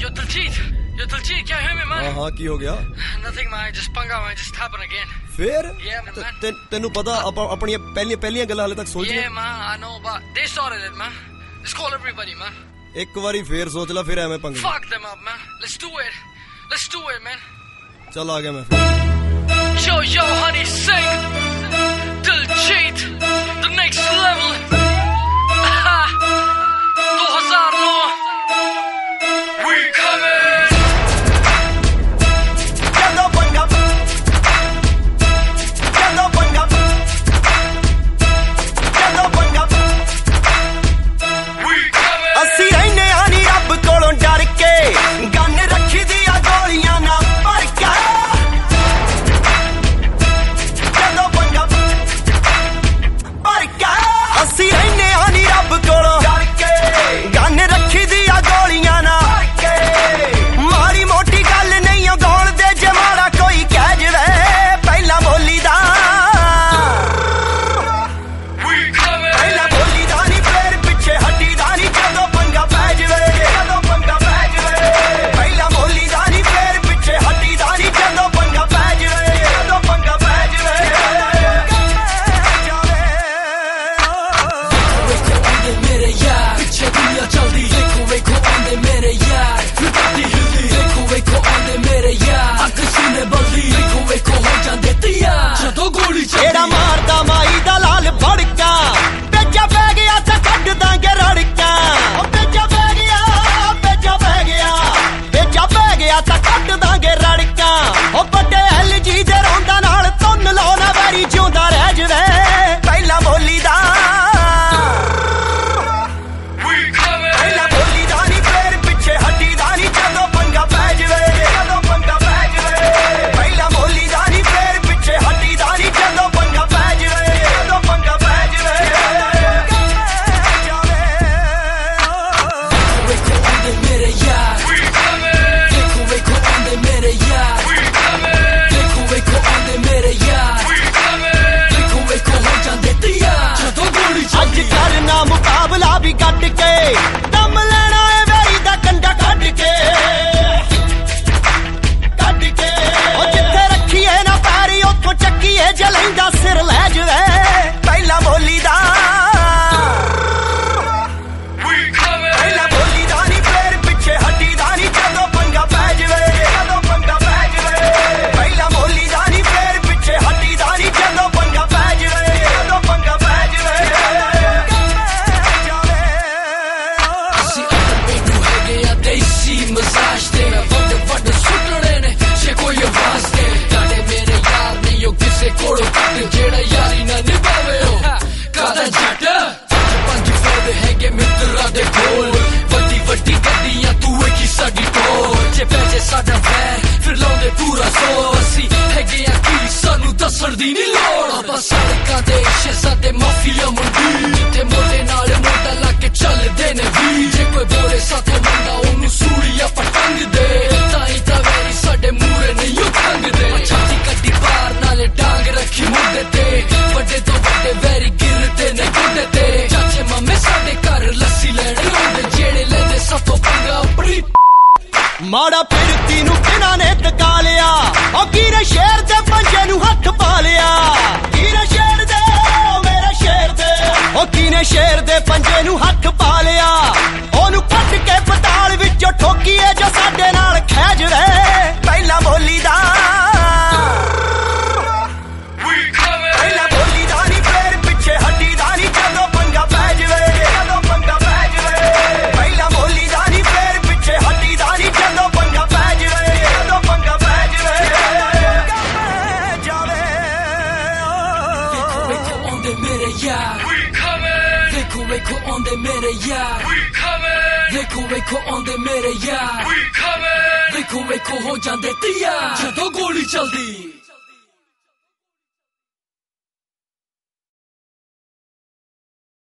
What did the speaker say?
Yo, Diljit, क्या है man? हाँ की हो गया? Nothing man, just पंगा man, just happened again. फिर? Yeah man. तेनू पता अपनी पहली गल्लां हाले तक सोच? Yeah man, I know but they started it man. Just call everybody man. एक बारी फिर सोच ला फिर ऐਵੇਂ पंगे. Fuck them up man. Let's do it man. चल आ गया मैं फिर. Yo honey sing. Diljit, the next level. 2009. We coming. ਦੀ ਨਹੀਂ ਲੋੜ ਆਪਾਂ ਸੜਕਾਂ ਤੇ ਸ਼ਹਿਜ਼ਾਦੇ ਮਾਫੀਆ ਮੰਡੀ ਜਿੱਥੇ ਮੋਢੇ ਨਾਲ ਮੋਢਾ ਲਾ ਕੇ ਚੱਲਦੇ ਨੇ ਵੀ ਜੇ ਕੋਈ ਬੋਲੇ ਸਾਥੋਂ ਮੰਗਾ ਉਹਨੂੰ ਸੂੜੀਆਂ ਪਟੰਗ ਦੇ ਤਾਈ ਤਾਂ ਵੈਰੀ ਸਾਡੇ ਮੂਰੇ ਨਹੀਂ ਉਹ ਖੰਗਦੇ ਛਾਤੀ ਕੱਢੀ ਬਾਹਰ ਨਾਲੇ ਡਾਂਗ ਰੱਖੀ ਮੁੱਢੇ ਤੇ ਵੱਡੇ ਤੋਂ ਵੱਡੇ ਵੈਰੀ ਗਿਰਦੇ ਨੇ ਗੁੱਡੇ ਤੇ ਚਾਚੇ ਮਾਮੇ ਸਾਡੇ ਘਰ ਲੱਸੀ ਲੈਣ ਆਉਂਦੇ ਜਿਹੜੇ ਲੈਂਦੇ ਸਾਥੋਂ ਪੰਗਾ ਆਪਣੀ ਮਾੜਾ ਫਿਰਤੀ ਨੂੰ ਕਿਹਨਾਂ ਨੇ ਟਕਾ ਲਿਆ ਉਹ ਕੀਰੇ ਸ਼ੇਰ ਦੇ ਪੰਜੇ ਨੂੰ ਹੱਥ ਪਾ ਲਿਆ ਕੀਰੇ ਸ਼ੇਰ ਦੇ ਮੇਰੇ ਸ਼ੇਰ ਦੇ ਉਹ ਕੀਨੇ ਸ਼ੇਰ ਦੇ ਪੰਜੇ ਨੂੰ ਹੱਥ ਪਾ ਲਿਆ ਉਹਨੂੰ ਕੱਢ ਕੇ ਪਤਾਲ ਵਿੱਚੋਂ ਠੋਕੀਏ ਜੋ ਸਾਡੇ ਨਾਲ ਖੈਜ ਵੇ ਪਹਿਲਾਂ ਬੋਲੀ ਦਾ ਪਹਿਲਾਂ ਬੋਲੀ ਦਾ ਨਹੀਂ ਫੇਰ ਪਿੱਛੇ ਹੱਡੀ ਦਾ ਨਹੀਂ ਜਦੋਂ ਪੰਗਾ ਪੈ ਜਵੇ ਜਦੋਂ ਪੰਗਾ ਪੈ ਜਵੇ ਪਹਿਲਾਂ ਬੋਲੀ ਦਾ ਨਹੀਂ ਫੇਰ ਪਿੱਛੇ ਹੱਡੀ ਦਾ ਨਹੀਂ ਜਦੋਂ ਪੰਗਾ ਪੈ ਜਵੇ ਜਦੋਂ ਪੰਗਾ ਪੈ ਜਵੇ ਜਾਵੇ ਵੇਖੋ ਆਉਂਦੇ ਮੇਰੇ ਯਾਰ ਵੇਖੋ ਵੇਖੋ ਆਉਂਦੇ ਮੇਰੇ ਯਾਰ ਵੇਖੋ ਵੇਖੋ ਆਉਂਦੇ ਮੇਰੇ ਯਾਰ ਵੇਖੋ ਵੇਖੋ ਹੋ ਜਾਂਦੇ ਤਿਆਰ ਜਦੋਂ ਗੋਲੀ ਚੱਲਦੀ